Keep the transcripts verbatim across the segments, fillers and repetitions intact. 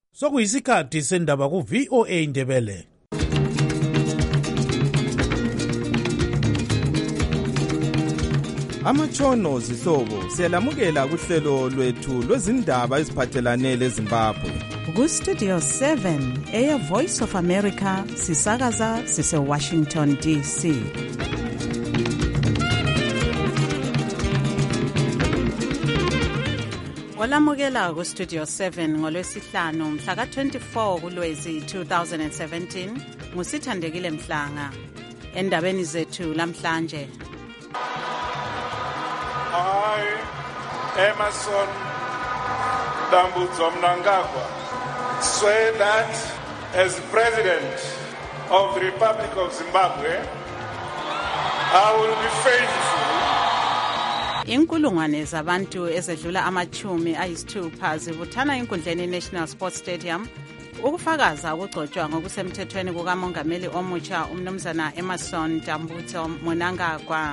Sokuyisikhathi sendaba ku V O A Indebele. Amatshono zihlobo siyalamukela kuhlelo lwethu lwezindaba eziphathelane leZimbabwe. Ku Studio seven eya Voice of America sisakaza sise Washington D C. Olamukela ku Studio seven ngolwesihlanu mhla ka twenty-four kuLwezi two thousand seventeen ngusithandekile Mhlanga. Endabeni zethu lamhlanje. I, Emerson Dambudzo Mnangagwa, swear that as President of the Republic of Zimbabwe, I will be faithful. Inkulungwane zabantu ezedlula amachumi ayisithupha zibuthana enkundleni National Sports Stadium ukufakaza ukugcotshwa ngokusemthethweni kukamongameli omutsha umnumzana Emerson Dambudzo Mnangagwa.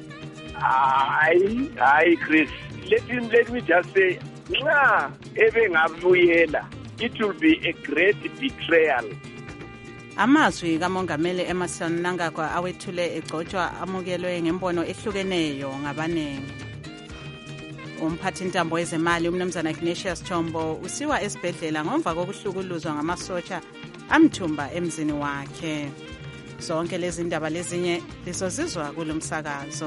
Hayi, hayi Chris, let me, let me just say, nxa ebengabuyela, it will be a great betrayal. Amazwi kamongameli Emerson Mnangagwa awethule egcotshwa amukelwe ngembono ehlukeneyo ngabanengi. Umphathintambo wezemali umnumzana Ignatius Chombo usiwa esibhedlela ngomva kokuhlukuluzwa ngamasotsha amthumba emzini wakhe. Zonke lezi ndaba lezinye lizozizwa kulomsakazo.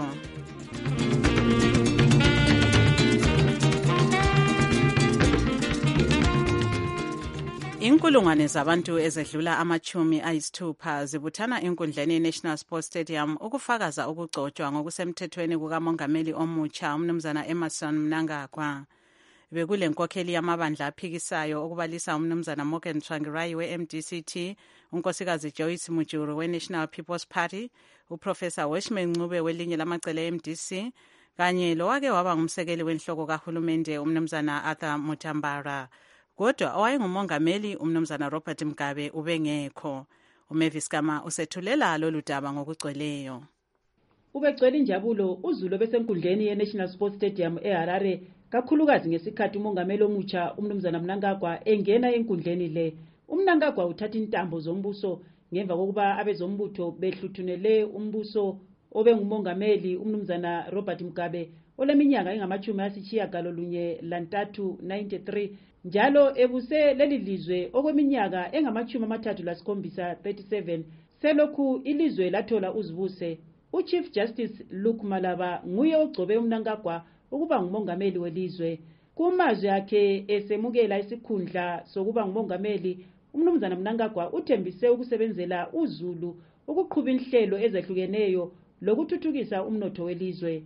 Inkulungwane zabantu ezedlula amachumi ayisithupha zibuthana enkundleni National Sports Stadium ukufakaza ukugcotshwa ngokusemthethweni kukamongameli omutsha umnumzana Emerson Mnangagwa. Bekule nkokheli yamabandla aphikisayo okubalisa umnumzana Morgan Tsvangirai we-M D C T, unkosikazi Joyce Mujuru we-National People's Party, uprofessor Weshman Ncube welinye lamacele e-M D C, kanye lowake waba ngumsekeli wenhloko kahulumende umnumzana Arthur Mutambara. Kodwa owayengumongameli umnumzana Robert Mugabe ubengekho. uMavis Kama usethulela lolu daba ngokugcweleyo. Ubegcwele injabulo uZulu besenkundleni ye-National Sports Stadium eHarare kakhulukazi ngesikhathi umongameli omutsha umnumzana Mnangagwa engena enkundleni le. UMnangagwa uthatha intambo zombuso ngemva kokuba abezombutho behluthunele umbuso obengumongameli umnumzana Robert Mugabe oleminyaka engamachumi asitshiyagalolunye lantathu ninety-three njalo ebuse leli lizwe okweminyaka engamachumi amathathu lasikhombisa thirty-seven selokhu ilizwe lathola uzibuse. uChief Justice Luke Malaba nguye ogcobe uMnangagwa ukuba ngumongameli welizwe. Kumazwi akhe esemukela isikhundla sokuba ngumongameli, umnumzana Mnangagwa uthembise ukusebenzela uZulu ukuqhuba inhlelo ezehlukeneyo lokuthuthukisa umnotho welizwe.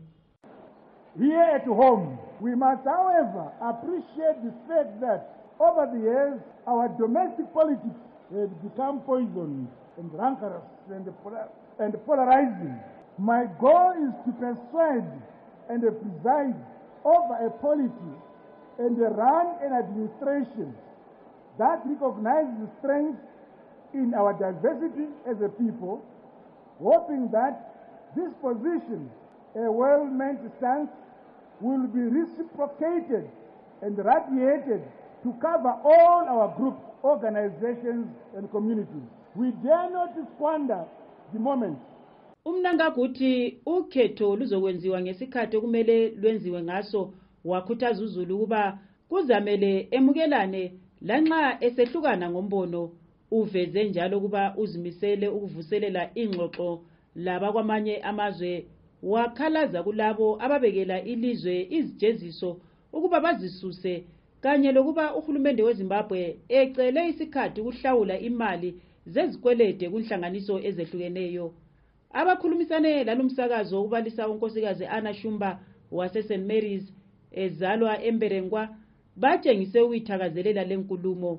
Here at home, we must, however, appreciate the fact that over the years, our domestic politics has become poisoned and rancorous and, and polarizing. My goal is to persuade and preside over a polity and run an administration that recognizes the strength in our diversity as a people, hoping that this position, a well-meant stance, will be reciprocated and radiated to cover all our groups, organizations, and communities. We dare not squander the moment. UMnangagwa uthi ukhetho luzokwenziwa ngesikhathi okumele lwenziwe ngaso, wakhuthaza uZulu ukuba kuzamele emukelane lanxa esehlukana ngombono. Uveze njalo ukuba uzimisele ukuvuselela ingxoxo laba kwamanye amazwe, wakhalaza kulabo ababekela ilizwe izijeziso ukuba bazisuse kanye lokuba uhulumende weZimbabwe ecele isikhathi ukuhlawula imali zezikwelede kunhlanganiso ezehlukeneyo. Abakhulumisane lalumsakazo ubalisa unkosikazi Anna Shumba wase Saint Mary's ezalwa eMberengwa batshengise ukuyithakazelela lenkulumo.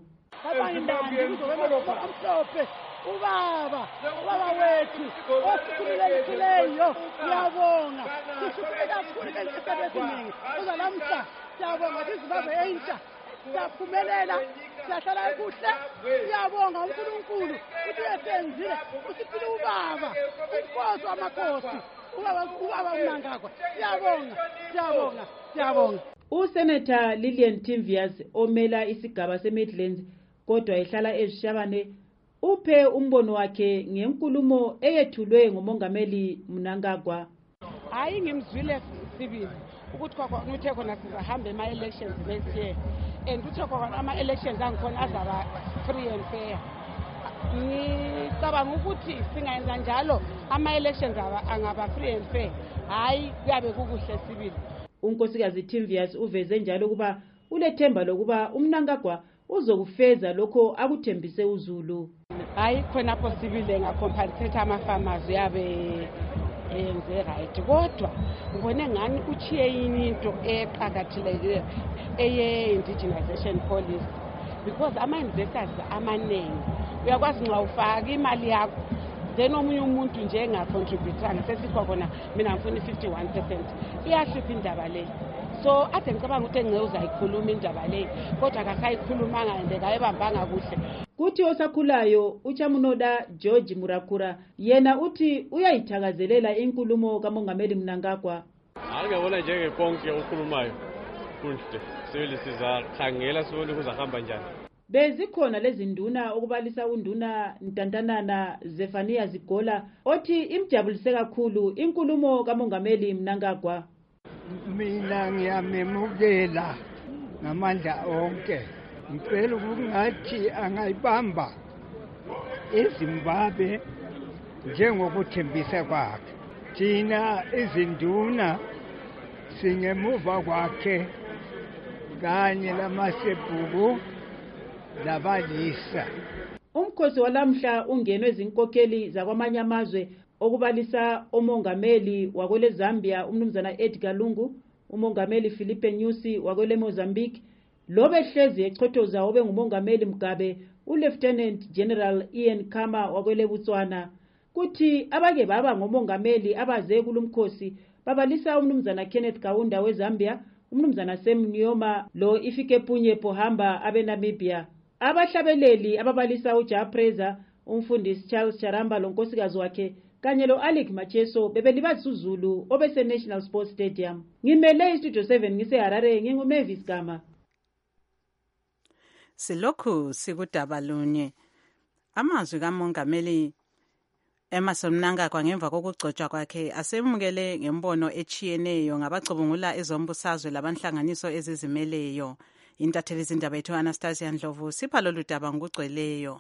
Ubaba, ubaba wethu, osikhululeleyo, ngiyabonga. Sishukume kakhulu ngesikhathi esiningi. Kuza lamhla, siyabonga iZimbabwe entsha. Siyaphumelela, siyahlala kuhle. Siyabonga uNkulunkulu ukuthi uyasenzile. Usiphile ubaba, inkosi amakhosi. Ubaba, ubaba Mnangagwa. Siyabonga, siyabonga, siyabonga. USenator Lillian Timvias omela isigaba seMidlands kodwa ehlala eZishabane uphe umbono wakhe ngenkulumo eyethulwe ngumongameli Mnangagwa. Hayi ngimzwile sibili ukuthi kwakuthe khona sizahamba ema-elections next year and kuthe khona ama-elections angikhona azaba free and fair. Ngicabanga ukuthi singayenza njalo ama-elections angaba free and fair, hayi kuyabe kukuhle sibili. Unkosikazi Timvius uveze njalo kuba ulethemba lokuba uMnangagwa uzokufeza lokho akuthembise uZulu. Hayi khona possible ngacompensate ama-farmers yabe yenze right, kodwa ngibone ngani uchiye yini into eqakathekile eye-indigenization policy, because ama-investors amaningi uyakwazi nxa ufaka imali yakho then omunye umuntu nje engacontributanga sesikhwa khona mina ngifuna fifty-one percent, iyahlupha indaba le. So ade ngicabanga ukuthi engeke uzayikhuluma indaba le, kodwa akasayikhulumanga ende kayebambanga kuhle. Kuthi osakhulayo uChamunoda George Murakura yena uthi uyayithakazelela inkulumo kamongameli Mnangagwa. Akubona njengeponke ukhulumayo kuhle, sibili sizakhangela sibone kuzahamba njani. Bezikhona lezi nduna okubalisa unduna Ntantanana Zefania Zigola othi imjabulise kakhulu inkulumo kamongameli Mnangagwa. Mina ngiyamemukela ngamandla onke. Ngicela ukungathi angayibamba eZimbabwe njengokuthembisa kwakhe. Thina izinduna singemuva kwakhe kanye lamasebhuku labalisa. Umkhosi walamhla ungenwe izinkokheli zakwamanye amazwe okubalisa umongameli wakwele Zambia umnumzana Edgar Lungu, umongameli Philippe Nyusi wakwele Mozambique, lobe hlezi echothoza obe ngumongameli Mugabe uLieutenant General Ian Khama wakwele Botswana. Kuthi abake baba ngomongameli abaze kulumkhosi babalisa umnumzana Kenneth Kaunda weZambia, umnumzana Sam Nujoma lo Ifikepunye Pohamba abeNamibia. Abahlabeleli ababalisa uJapreza, umfundisi Charles Charamba lonkosikazi wakhe kanye lo Alec Macheso bebelibazisa uZulu obese National Sports Stadium. Ngimele iStudio seven ngiseHarare, nginguMavis Gama. Silokhu sikudaba lunye. Amazwi kamongameli Emmerson Mnangagwa ngemva kokugcotshwa kwakhe asemukele ngembono echiyeneyo ngabacubungula ezombusazwe labanhlanganiso ezizimeleyo. Intatheli izindaba yethu Anastasia Ndlovu sipha lolu daba ngokugcweleyo.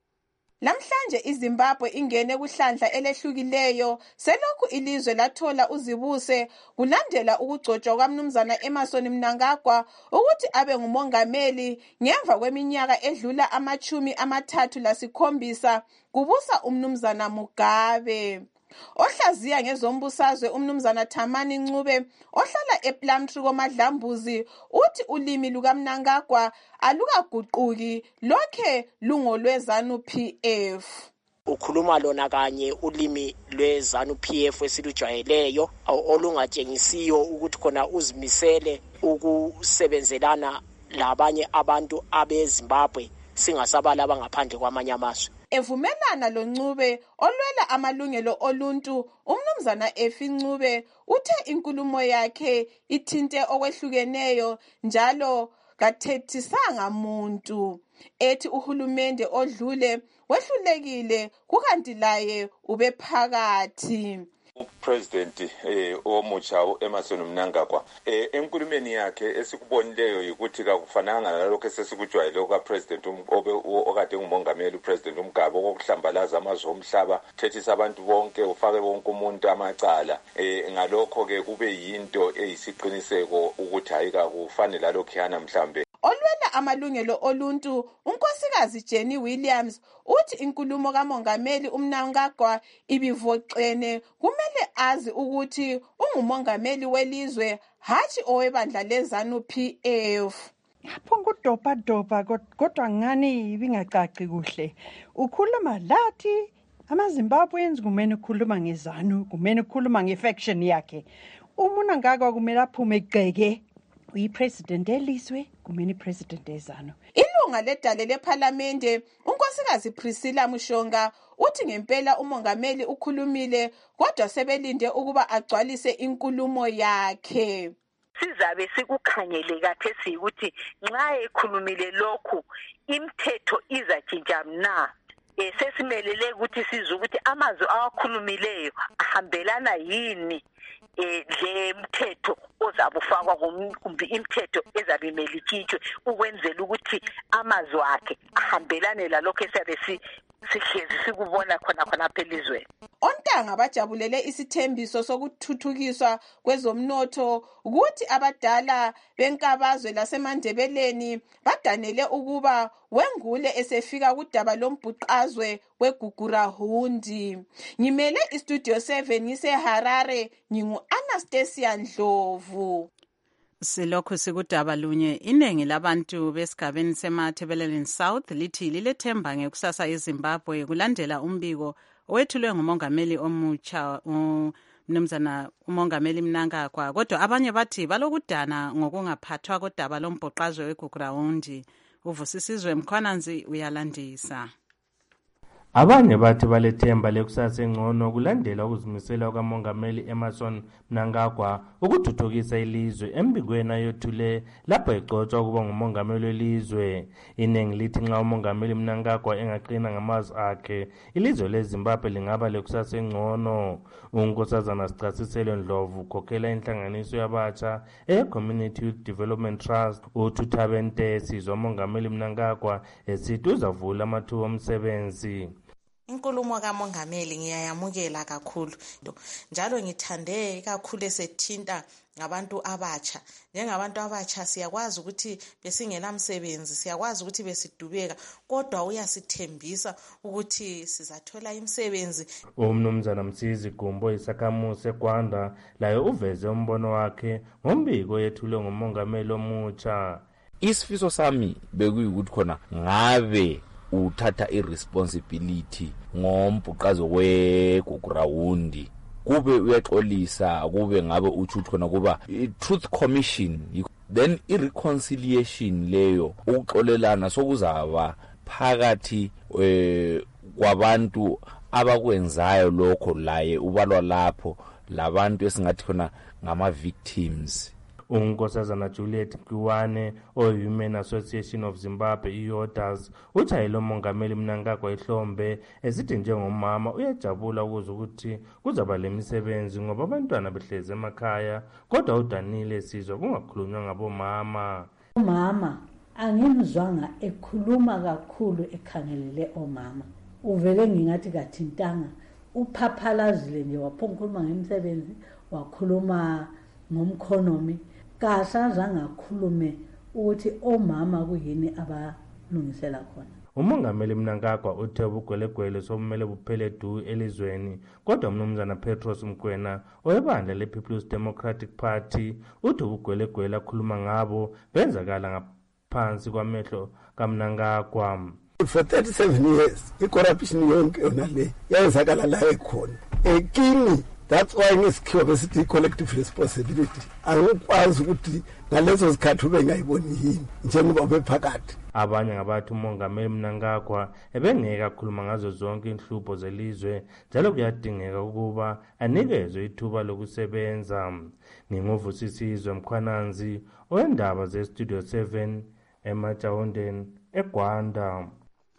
Namhlanje iZimbabwe ingene kuhlandla elehlukileyo selokhu ilizwe lathola uzibuse kulandela ukugcotshwa kwaMnumzana Emmerson Mnangagwa ukuthi abe ngumongameli ngemva kweminyaka edlula amachumi amathathu lasikhombisa kubusa uMnumzana Mugabe. Ohlaziya ngezombusazwe uMnumzana Thamani Ncube ohlala ePlumtree koMadlambuzi uthi ulimi lukaMnangagwa alukaguquki lokhe lungolweZANU P F. Ukhuluma lona kanye ulimi lweZANU P F esilujwayeleyo olungatshengisiyo ukuthi khona uzimisele ukusebenzelana labanye abantu abeZimbabwe singasabala abangaphandle kwamanye amazwe. Evumelana lo Ncube olwela amalungelo oluntu uMnumzana Efi Ncube uthe inkulumo yakhe ithinte okwehlukeneyo njalo kathethisanga muntu, ethi uhulumende odlule wehlulekile kukanti laye ube phakathi. President eh omutsha uEmmerson Mnangagwa eh enkulumeni yakhe esikubonileyo ukuthi kakufananga nalokho esesikujwayele oka president obe okade ngumongameli upresident uMgabe okuhlambalaza amazwe omhlaba thethisa abantu bonke ufake wonke umuntu amacala eh ngalokho ke kube yinto eyisiqiniseko ukuthi hayika kufanele lalokho yana mhlambe. Olwela amalungelo oluntu unkosikazi Jenny Williams uthi inkulumo kamongameli uMnangagwa ibivoxene kumele azi ukuthi ungumongameli welizwe hathi owebandla leZANU P F. Yaphonga udopa dopa kodwa ngani ibingacaci kuhle. Ukhuluma lathi amaZimbabweans kumele ukhuluma ngeZANU, kumele ukhuluma ngefaction yakhe. uMnangagwa kumele aphume egceke uyipresident elizwe kumele ipresident eZANU. Ilunga ledale leParliamente unkosikazi Priscilla Mushonga uthi ngempela umongameli ukhulumile kodwa sebelinde ukuba agcwalise inkulumo yakhe. sizabe sikukhangele kathesi ukuthi nxa ekhulumile lokhu imithetho izatshintsha na. Eh sesimelele ukuthi size ukuthi amazwi awakhulumileyo ahambelana yini eh le mthetho ozabufakwa kumbe imithetho ezabe imele itshintshwe ukwenzela ukuthi amazwi akhe ahambelane lalokho esabe si sihlezi sikubona khona khona phelizweni. Ontanga bajabulele isithembiso sokuthuthukiswa kwezomnotho ukuthi abadala benkabazwe lasemandebeleni badanele ukuba wengule esefika kudaba lombhuqazwe weGugurahundi. Ngimele istudio seven ngise Harare, ngingu Anastasia Ndlovu. Silokhu sikudaba lunye, iningi labantu besigabeni semathebeleleni South lithi lilethemba ngekusasa eZimbabwe kulandela umbiko owethulwe ngumongameli omutsha umnumzana umongameli Mnangagwa. Kodwa abanye bathi balokudana ngokungaphathwa kodaba lombhoqazwe weGugurahundi. Uvusisizwe Mkhwananzi uyalandisa. Abanye bathi balethemba lekusasa engcono kulandela ukuzimisela kwamongameli Emmerson Mnangagwa ukuthuthukisa ilizwe embikweni ayothule lapho egcotshwa ukuba ngumongameli welizwe. Iningi lithi nxa umongameli Mnangagwa engaqina ngamazwi akhe ilizwe leZimbabwe lingaba lekusasa engcono. Unkosazana Sicasiselo Ndlovu ukhokhela inhlanganiso yabatsha e-Community Youth Development Trust uThuthabe Ntesi zomongameli Mnangagwa esithi uzavula amathuba omsebenzi. Inkulumo kamongameli ngiyayamukela kakhulu njalo ngithande kakhulu esethinta ngabantu abatsha. Njengabantu abatsha siyakwazi ukuthi besingela msebenzi, siyakwazi ukuthi besidubeka, kodwa uyasithembisa ukuthi sizathola imisebenzi. Umnumzana Msizi Gumbo isakhamuzi eGwanda laye uveze umbono wakhe ngombiko yethulwe ngumongameli omutsha. Isifiso sami bekuyikuthi khona ngabe uthatha irresponsibility ngombhuqazo weGugurahundi kube uyaxolisa kube ngabe uchuthi khona kuba i-truth commission then i-reconciliation leyo ukuxolelana sokuzaba phakathi kwabantu abakwenzayo lokho laye ubalwa lapho labantu esingathi khona ngama victims. Unkosazana Juliet Kiwane o-Human Association of Zimbabwe i-Yodas utshayela umongameli Mnangagwa ihlombe esithi njengomama uyajabula ukuze ukuthi kuzaba lemisebenzi ngoba abantwana behlezi emakhaya kodwa udanile sizwe kungakhulunywa ngabomama. Umama angimzwanga ekhuluma kakhulu ekhangelele omama. Uvele ngingathi kathintanga uphaphalazile nje waphonkhuluma ngemisebenzi wakhuluma ngomkhonomi kasazange akhulume ukuthi omama kuyini abalungisela khona. Umongameli Mnangagwa uthe ubugwelegwele somele buphele du elizweni kodwa umnumzana Petros Mkwena oyebandla le-People's Democratic Party uthi ubugwelegwele akhuluma ngabo benzakala ngaphansi kwamehlo kaMnangagwa. For thirty-seven years i-corruption yonke yona le yayenzakala la ekhona ekini. That's why ngesikhiwa besithi collective responsibility. Angikwazi ukuthi ngalezo zikhathi ube ngayiboni yini njengoba bephakathi. Abanye ngabathi umongameli Mnangagwa ebengeke akhuluma ngazo zonke inhlupho zelizwe njalo kuyadingeka ukuba anikezwe ithuba lokusebenza. Nginguvusisizwe Mkhwananzi oyendaba ze-Studio seven eMajawundeni eGwanda.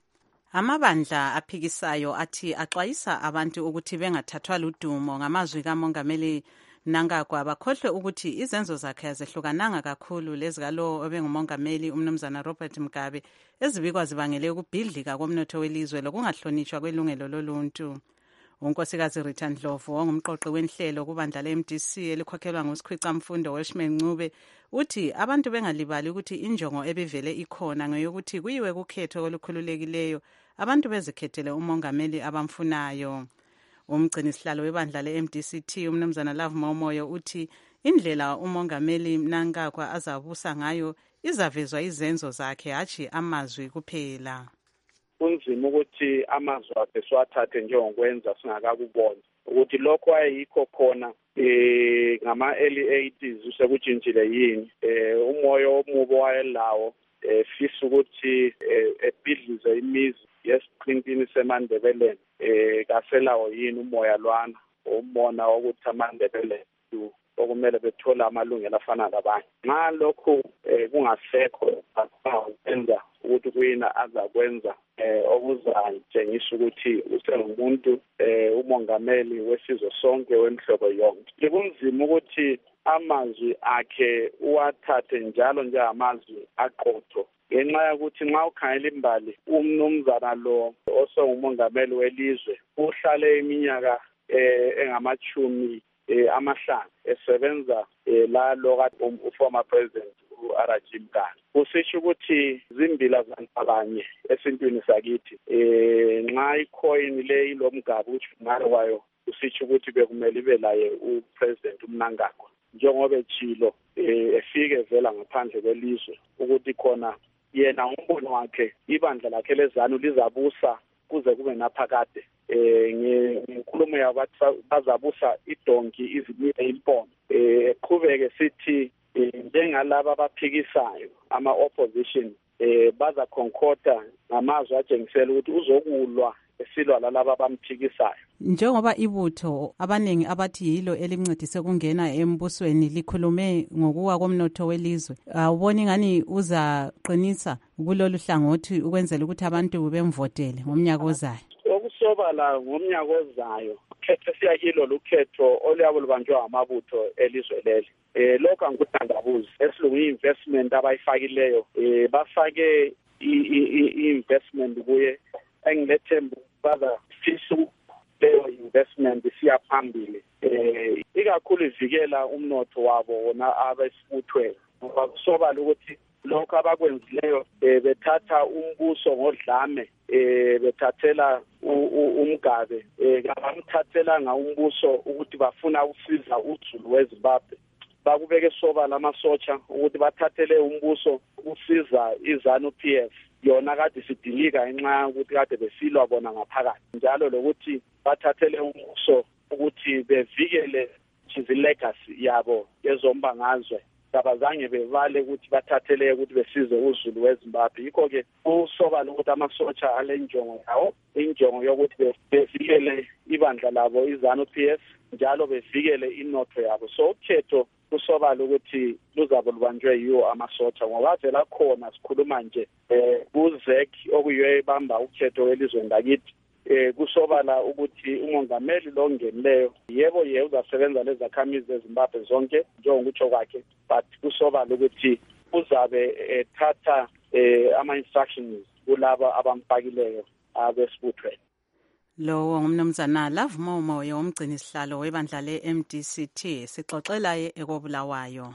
Amabandla aphikisayo athi axwayisa abantu ukuthi bengathathwa ludumo ngamazwi kamongameli Mnangagwa bakhohlwe ukuthi izenzo zakhe azehlukananga kakhulu lezikalo obengumongameli umnumzana Robert Mugabe ezibikwa zibangele ukubhidlika komnotho welizwe lokungahlonishwa kwelungelo loluntu. Unkosikazi Rita Ndlovu ongumqoqi wenhlelo kubandla le-M D C elikhokhelwa nguSikhwicamfundo Welshman Ncube uthi abantu bengalibali ukuthi injongo ebivele ikhona ngeyokuthi kuyiwe kukhetho olukhululekileyo abantu bezikhethele umongameli abamfunayo. Umgcini sihlalo webandla le-M D C T umnumzana Love Momoyo uthi indlela umongameli Mnangagwa azabusa ngayo izavezwa izenzo zakhe hatshi amazwi kuphela. Kunzima ukuthi amazwi akhe siwathathe njengokwenza singakakubona ukuthi lokho ayikho khona eh ngama early eighties usekutshintshile yini eh umoya omubo wayelawo eh fisa ukuthi ebhidlize imizi yesiqintini semandebeleni eh kaselawo yini umoya lwana umona ukuthi amandebeleni okumele bethole amalungelo afana labanye. Nxa lokhu kungasekho akwenza ukuthi kuyina azakwenza eh okuzatshengisa ukuthi usengumuntu eh umongameli wesizwe sonke wemhlobo yonke. Kunzima ukuthi amazwi akhe uwathathe njalo njengamazwi aqotho ngenxa yokuthi nxa ukhangela imbali umnumzana lo osengumongameli welizwe uhlale iminyaka eh engamachumi eh amahlanu esebenza la lo former president uRajim Gandhi. Kusisho ukuthi zimbila zantabanye esintwini sakithi eh nxa icoin le ilomgaba uthi ngalo kwayo kusisho ukuthi bekumele ibe laye upresident uMnangagwa njengoba echilo efike vela ngaphandle kwelizwe ukuthi khona yena umbono wakhe ibandla lakhe lezanu lizabusa kuze kube naphakade eh ngenkulumo yabathi bazabusa idonki izimile impondo eh qhubeke sithi njengalabo abaphikisayo ama opposition eh baza concorda ngamazwi ajengisela ukuthi uzokulwa esilwa lalabo abamthikisayo. Njengoba ibutho abaningi abathi yilo elimncedise kungena embusweni likhulume ngokuwa komnotho welizwe, awuboni ngani uzaqinisa kulolu hlangothi ukwenzela ukuthi abantu bemvotele ngomnyaka ozayo? Okusobala ngomnyaka ozayo khetho siyakilo lukhetho oluyabo lubanjwa amabutho elizwe leli. Eh lokho angikuthandabuzi esilungu investment abayifakileyo eh bafake i-investment kuye engilethembu baza fisu leyo investment siya phambili eh ikakhulu ivikela umnotho wabo wona abesibuthweni ngoba kusobala ukuthi lokho abakwenzileyo bethatha umbuso ngodlame eh bethathela umgabe eh kabamthathela ngaumbuso ukuthi bafuna usiza uZulu weZimbabwe bakubeke sobala amasotsha ukuthi bathathele umbuso usiza iZanu P F yona kade sidilika enxa ukuthi kade besilwa bona ngaphakathi njalo lokuthi bathathele umbuso ukuthi bevikele izi legacy yabo yezombangazwe abazange bevale ukuthi bathathele ukuthi besize uZulu weZimbabwe. Yikho ke usobala ukuthi amasotsha alenjongo yawo injongo yokuthi bevikele ibandla labo iZanu P F njalo bevikele inotho yabo. So ukhetho kusobala ukuthi luzabo lubanjwe yiwo amasotsha ngoba vela khona sikhuluma nje eh kuzek okuyiyo ebamba ukhetho welizweni lakithi eh kusobala ukuthi umongameli lo ngenileyo yebo yeye uzasebenza lezakhamizi eZimbabwe zonke njengokutsho kwakhe but kusobala ukuthi uzabe ethatha eh ama instructions kulabo abamfakileyo abesibuthweni. Lo ngumnumzana Love Momoyo umgcini isihlalo webandla le-M D C T sixoxela ekobulawayo.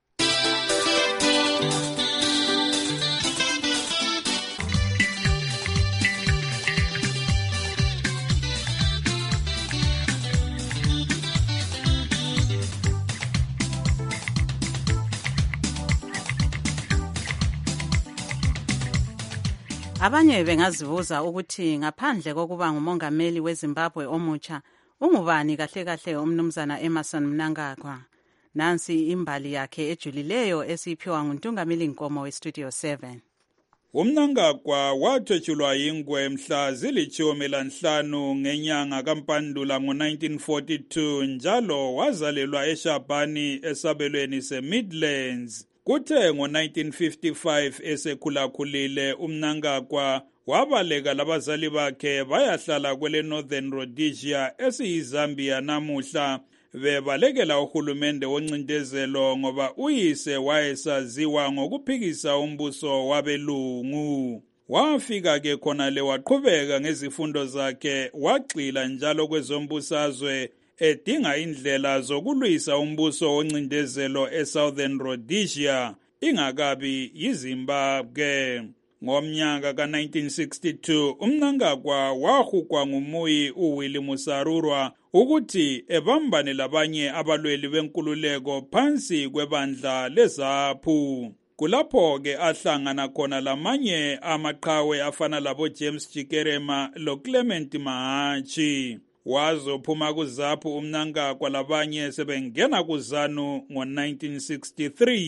Abanye bengazibuza ukuthi ngaphandle kokuba ngumongameli weZimbabwe omutsha ungubani kahle kahle umnumzana Emmerson Mnangagwa. Nansi imbali yakhe ejulileyo esiphiwa nguNtungameli Nkomo weStudio seven. UMnangagwa wathwetshulwa yingwe mhla zilitshumi lanhlanu ngenyanga kaMpandula ngo-nineteen forty-two njalo wazalelwa eShabani esabelweni seMidlands. Kuthe ngo-nineteen fifty-five esekhulakhulile uMnangagwa wabaleka labazali bakhe bayahlala kwele Northern Rhodesia esiyiZambia namuhla bebalekela uhulumende woncindezelo ngoba uyise wayesaziwa ngokuphikisa umbuso wabelungu. Wafika ke khona le waqhubeka ngezifundo zakhe wagxila njalo kwezombusazwe edinga indlela zokulwisa umbuso woncindezelo eSouthern Rhodesia ingakabi yiZimbabwe. Ngomnyaka ka-nineteen sixty-two uMnangagwa wahukwa ngumuyi uWilly Musarurwa ukuthi ebambane labanye abalweli benkululeko phansi kwebandla leZAPU. Kulapho ke ahlangana khona lamanye amaqhawe afana labo James Chikerema lo Clement Mahachi. Wazophuma kuZAPU uMnangagwa labanye sebengena kuZANU ngo-nineteen sixty-three.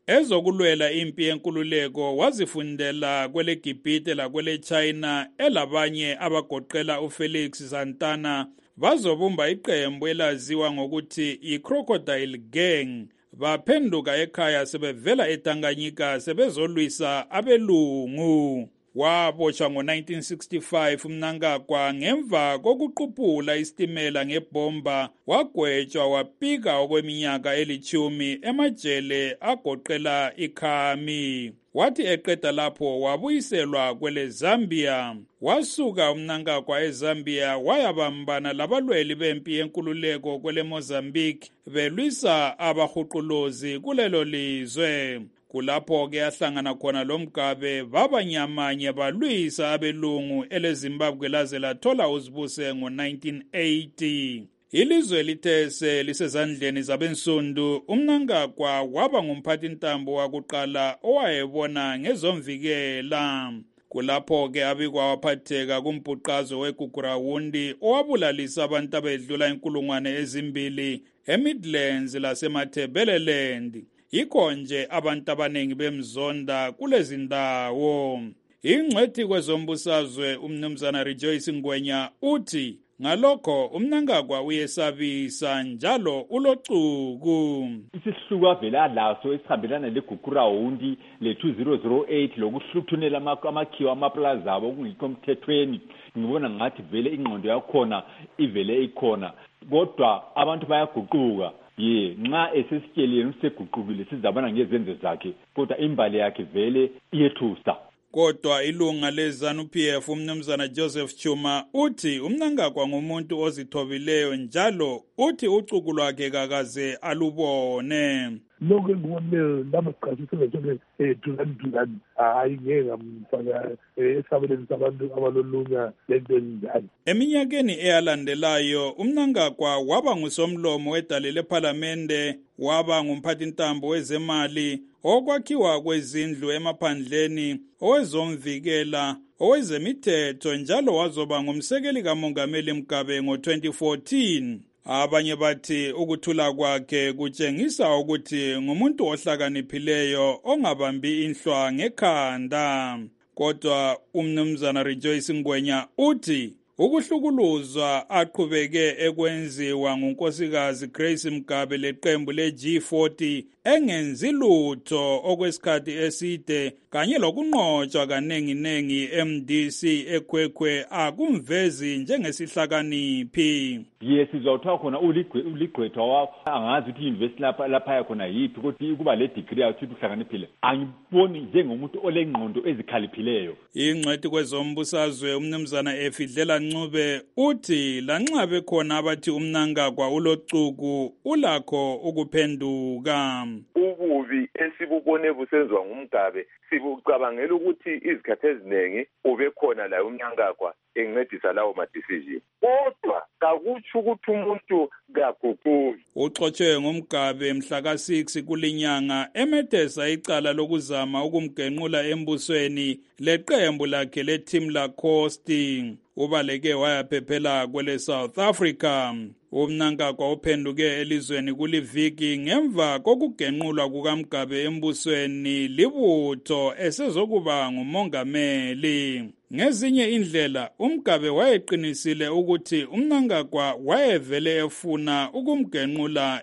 ezokulwela impi yenkululeko wazifundela kwele Gibhite lakwele China elabanye abagoqela uFelix Santana bazobumba iqembu elaziwa ngokuthi iCrocodile Gang. Baphenduka ekhaya sebevela eTanganyika sebezolwisa abelungu. Waboshwa ngo nineteen sixty-five uMnangagwa ngemva kokuquphula isitimela ngebomba, wagwetshwa wapika okweminyaka elithumi emajele agoqela iKhami. Wathi eqeda lapho wabuyiselwa kwele Zambia. Wasuka uMnangagwa eZambia wayabambana labalweli bempi yenkululeko kwele Mozambique belwisa abahuquluzi kulelo lizwe. Kulapho ke ahlangana khona lo Mugabe babanyamanye balwisa abelungu eleZimbabwe laze lathola uzibuse ngo nineteen eighty. Ilizwe lithe lisezandleni zabensundu, uMnangagwa waba ngumphathintambo wakuqala owayebona ngezomvikela. Kulapho ke abikwa waphatheka kumbhuqazo weGugurawundi owabulalisa abantu abedlula inkulungwane ezimbili eMidlands lasemaThebeleland. Yikho nje abantu abanengi bemzonda kulezi ndawo. Ingcwethi kwezombusazwe uMnumzana Rejoice Ngwenya uthi ngalokho uMnangagwa uyesabisa njalo ulocuku. Isihluku avela laso esihambelana leGugurawundi le two thousand eight lokuhluthunela amakhiwa amaplaza abo kungikho emthethweni, ngibona ngathi vele ingqondo yakhona ivele ikhona, kodwa abantu bayaguquka. Ye nxa esesitsheleni useguqukile sizabana ngezenzo zakhe, kodwa imbali yakhe vele iyethusa. Kodwa ilunga leZANU-P F uMnumzana Joseph Chuma uthi uMnangagwa ngumuntu ozithobileyo njalo uthi ucuku lwakhe kakaze alubone. Lokho ngibonile namaqhaziso lesone edulani dulani hayi ngeke ngamfaka esabeleni sabantu abalolunya lento enjalo. Eminyakeni eyalandelayo uMnangagwa waba ngusomlomo wedale lePhalamende, waba ngumphathintambo wezemali, okwakhiwa kwezindlu emaphandleni, owezomvikela, owezemithetho njalo wazoba ngumsekeli kaMongameli Mugabe ngo twenty fourteen. Abanye bathi ukuthula kwakhe kutshengisa ukuthi ngumuntu ohlakaniphileyo ongabambi inhlwa ngekhanda. Kodwa uMnumzana Rejoice Ngwenya uthi ukuhlukuluzwa aqhubeke ekwenziwa ngunkosikazi Grace Mugabe leqembu le-G forty engenzi lutho okwesikhathi eside kanye lokunqotshwa kanenginengi M D C ekhwekhwe akumvezi njengesihlakaniphi. Ye sizawuthiwa khona uligqwethwa wawo angazi ukuthi i-university lapha lapha yakhona yiphi, kodwa kuba le degree yathi uhlakaniphile angiboni njengomuntu olengqondo ezikhaliphileyo. Ingcwethi kwezombusazwe uMnumzana Efidlela Ncube uthi lanxa bekhona abathi uMnangagwa ulocuku ulakho ukuphenduka. Ububi esibubone busenziwa nguMgabe sibucabangela ukuthi izikhathi eziningi ubekhona la uMnangagwa encedisa lawo ma decision, kodwa kakutsho ukuthi umuntu kaguquki. Uxotshe ngumGabe mhla ka six kulinyanga emethesa icala lokuzama ukumgenqula embusweni leqembu lakhe leTeam Lacoste. Ubaleke wayaphephela kwele South Africa. uMnangagwa uphenduke elizweni kuliviki ngemva kokugenqulwa kukaMgabe embusweni libutho esezokuba ngumongameli. Ngezinye indlela uMgabe wayeqinisile ukuthi uMnangagwa wayevele efuna ukumgenqula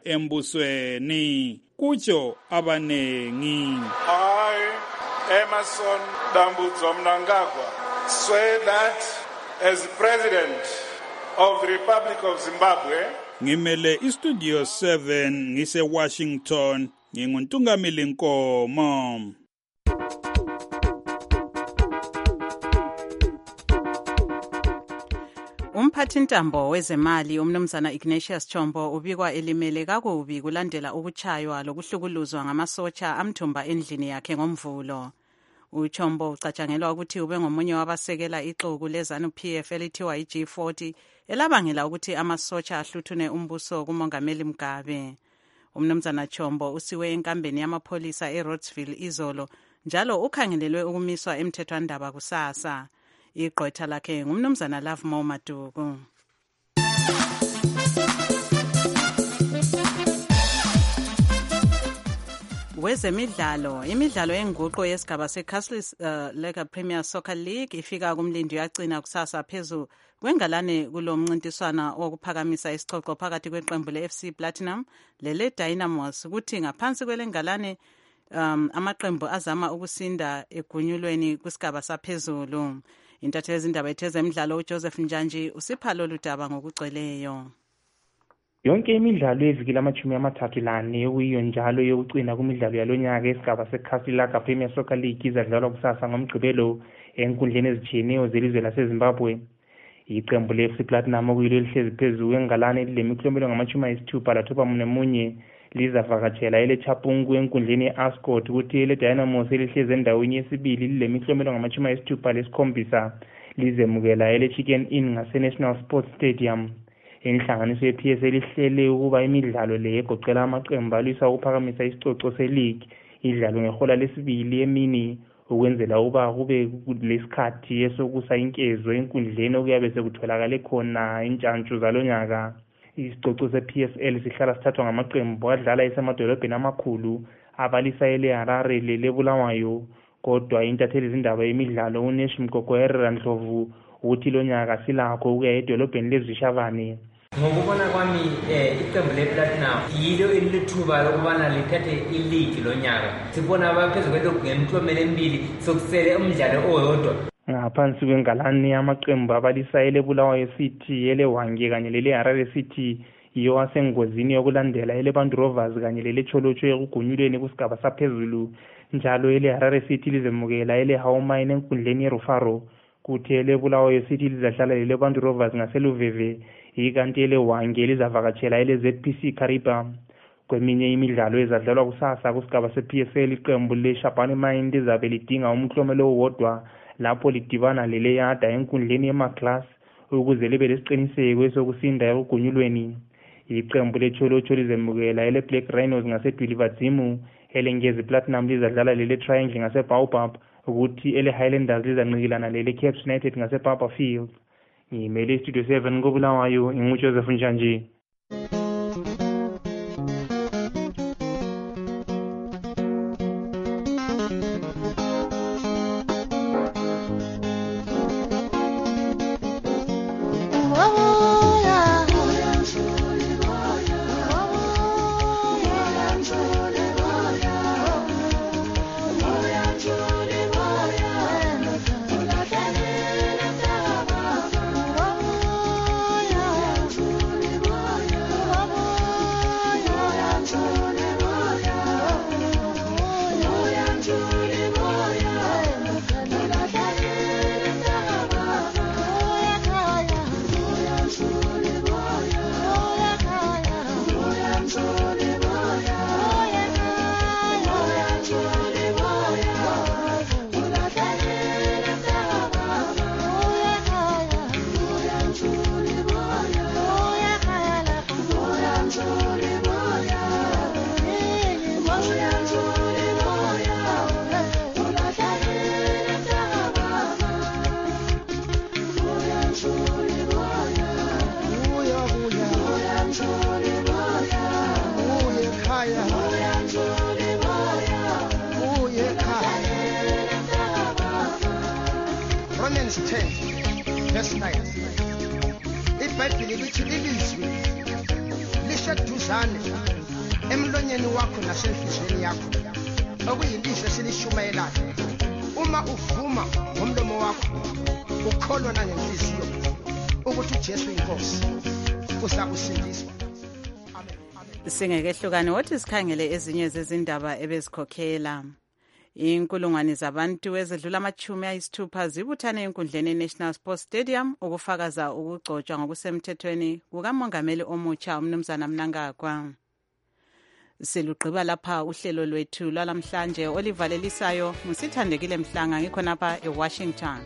embusweni, kutsho abanengi. I, Emmerson Dambudzo Mnangagwa, swear that as president of the Republic of Zimbabwe, ngimele istudio seven ngise Washington, nginguntungamili Nkomo. Umphathintambo wezemali uMnumzana Ignatius Chombo ubikwa elimele kakubi kulandela ukuchaywa lokuhlukuluzwa ngamasotsha amthumba endlini yakhe ngomvulo. uChombo ucatshangelwa ukuthi ube ngomunye wabasekela ixuku leZANU-P F elithiwa i-G forty elabangela ukuthi amasotsha ahluthune umbuso kumongameli Mugabe. uMnumzana Chombo usiwe enkambeni yamapholisa eRoadsville izolo njalo ukhangelelwe ukumiswa emthethwandaba kusasa. Igqwetha lakhe ngumnumzana Lovemore Maduku. Kwezemidlalo, imidlalo yenguqu yesigaba seCastle uh, Lega Premier Soccer League ifika kumlindi yagcina kusasa phezu kwengalane kulo mncintiswana wokuphakamisa isicoco phakathi kweqembu le-F C Platinum lele Dynamos kuthi ngaphansi kwelengalane um amaqembu azama ukusinda egunyulweni kwisigaba saphezulu. Intatheli zindaba yezemidlalo uJoseph Njanji usipha lolu daba ngokugcweleyo. Yonke imidlalo yeviki lamachumi amathathu lane yokuyiyo njalo yokucina kumidlalo yalonyaka esigaba seCastle Lega Premier Soccer League izadlalwa kusasa ngomgqibelo enkundleni ezitshiyeneyo zelizwe laseZimbabwe. Iqembu le-F C Platinum okuyilo elihlezi phezulu kwengalane lemiklomelo ngamachumi ayisithupha lathoba munye lizavakatshela eleChapungu enkundleni ye-Ascot kuthi ele-Dynamos elihlezi endaweni yesibili lilemiklomelo ngamachumi ayisithupha lesikhombisa lizemukela ele-Chicken Inn ngase-National Sports Stadium. Inhlanganiso ye-P S L ihlele ukuba imidlalo le egoqela amaqembu alwisa ukuphakamisa isicoco se-league idlalwe ngehola lesibili emini ukwenzela uba kube lesikhathi esokusa inkezo enkundleni okuyabe sekutholakale khona intshantshu zalonyaka. Isicoco se-P S L sihlala sithathwa ngamaqembu adlala esemadolobheni amakhulu abalisa ele-Harare lele-Bulawayo, kodwa intatheli zindaba yemidlalo uNesh Mgogwera Ndlovu uthi lonyaka silakho ukuya edolobheni leZishavane. Ngokubona kwami iqembu le-Platinum yilo elithuba lokubana lithathe iligi lonyaka. Sibona abaphezulu kwemiklomelo emibili sokusele umdlalo oyodwa. Ngaphansi kwengalane amaqembu abalisa ele-Bulawayo City, ele-Hwange kanye lele-Harare City yiyo asengozini yokulandela ele-Bantu Rovers kanye lele-Cholocho ekugunyulweni kusigaba saphezulu. Njalo ele-Harare City lizemukela ele-Haumine enkundleni ye-Rufaro kuthi ele-Bulawayo City lizadlala lele-Bantu Rovers ngaseluveve ikanti ele-Hwange lizavakatshela ele-Z P C Kariba. Kweminye imidlalo ezadlalwa kusasa kusigaba se-P S L iqembu le-Shabane Mind lizabe lidinga umklomelo owodwa lapho lidibana lele-Yada enkundleni yema-class ukuze libe lesiqiniseko esokusinda ekugunyulweni. Iqembu le-Cholocho lizemukela ele-Black Rhinos ngase-Dwilivadzimu, ele-Ngezi Platinum lizadlala lele-Triangle ngase-Baobab ukuthi ele-Highlanders lizanqikilana lele-Cape United ngase-Barberfield. Ngimele istudio seven koBulawayo inguJoseph Njanji. Romans ten verse nine iBhayibheli lithi ilizwi lishaduzane emlonyeni wakho nasenhliziyweni yakho okuyilizwi esilishumayelayo. Uma uvuma ngomlomo wakho ukholwa nangenhliziyo ukuthi uJesu inkosi uza kusindiswa. Singekehlukane wothi sikhangele ezinye zezindaba ebezikhokhela. Inkulungwane zabantu ezedlula amachumi ayisithupha zibuthane enkundleni ye-National Sports Stadium ukufakaza ukugcotshwa ngokusemthethweni kukamongameli omutsha umnumzana Mnangagwa. Silugqiba lapha uhlelo lwethu lwalamhlanje olivalelisayo musithandekile Mhlanga ngikhonapha eWashington.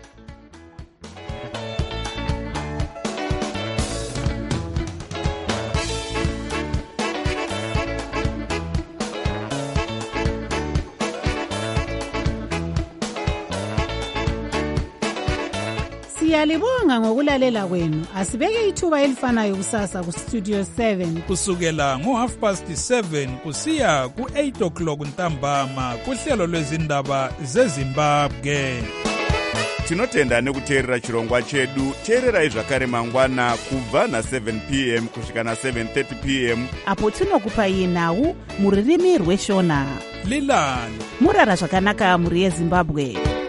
Siyalibonga ngokulalela kwenu. Asibeke ithuba elifanayo kusasa ku Studio seven kusukela ngo half past seven kusiya ku eight o'clock ntambama kuhlelo lwezindaba zeZimbabwe. Tinotenda nekuteerera chirongwa chedu. Teererai zvakare mangwana kubva na seven p m kusvika na seven thirty p m apo tinokupai nhau muririmi rweshona. Lilani murara zvakanaka muri yeZimbabwe.